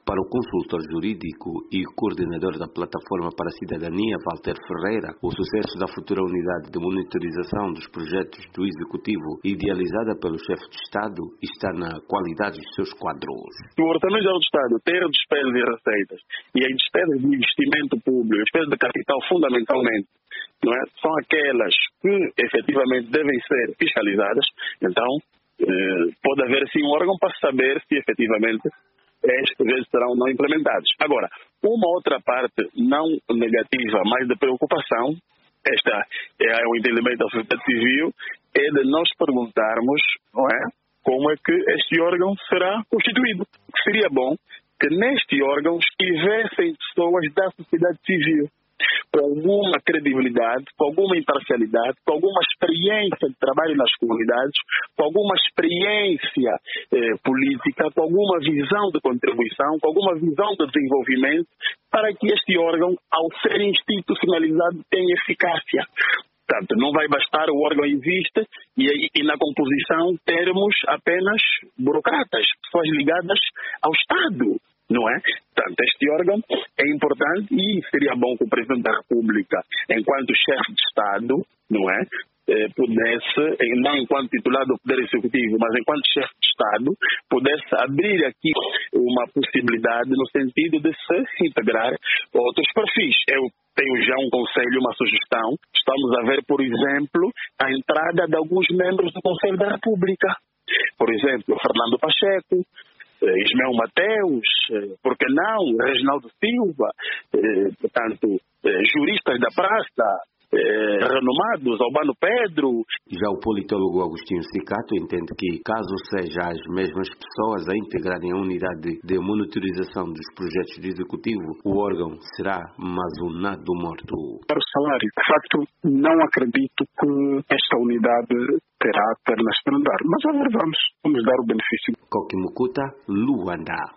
Para o consultor jurídico e coordenador da Plataforma para a Cidadania, Walter Ferreira, o sucesso da futura unidade de monitorização dos projetos do Executivo, idealizada pelo chefe de Estado, está na qualidade dos seus quadros. O Orçamento Geral do Estado ter despesas e receitas e as despesas de investimento público, despesas de capital fundamentalmente, não é? São aquelas que efetivamente devem ser fiscalizadas. Então, pode haver sim um órgão para saber se efetivamente estes projetos serão ou não implementados. Agora, uma outra parte não negativa, mas de preocupação, esta é o entendimento da sociedade civil, é de nós perguntarmos, não é, como é que este órgão será constituído. Seria bom que neste órgão estivessem pessoas da sociedade civil, com alguma credibilidade, com alguma imparcialidade, com alguma experiência de trabalho nas comunidades, com alguma experiência política, com alguma visão de contribuição, com alguma visão de desenvolvimento, para que este órgão, ao ser institucionalizado, tenha eficácia. Portanto, não vai bastar o órgão existe e na composição termos apenas burocratas, pessoas ligadas ao Estado. Não é? Portanto, este órgão é importante e seria bom que o Presidente da República, enquanto chefe de Estado, não é? Pudesse, não enquanto titular do Poder Executivo, mas enquanto chefe de Estado, pudesse abrir aqui uma possibilidade no sentido de se integrar outros perfis. Eu tenho já um conselho, uma sugestão. Estamos a ver, por exemplo, a entrada de alguns membros do Conselho da República. Por exemplo, Fernando Pacheco, Ismael Mateus, por que não, Reginaldo Silva, portanto, juristas da praça, renomados, Albano Pedro. Já o politólogo Agostinho Cicato entende que, caso sejam as mesmas pessoas a integrarem a unidade de monitorização dos projetos do Executivo, o órgão será mais um nado morto. Para o salário, de facto, não acredito que esta unidade terá pernas para andar, mas agora vamos dar o benefício. Koki Mukuta, Luanda.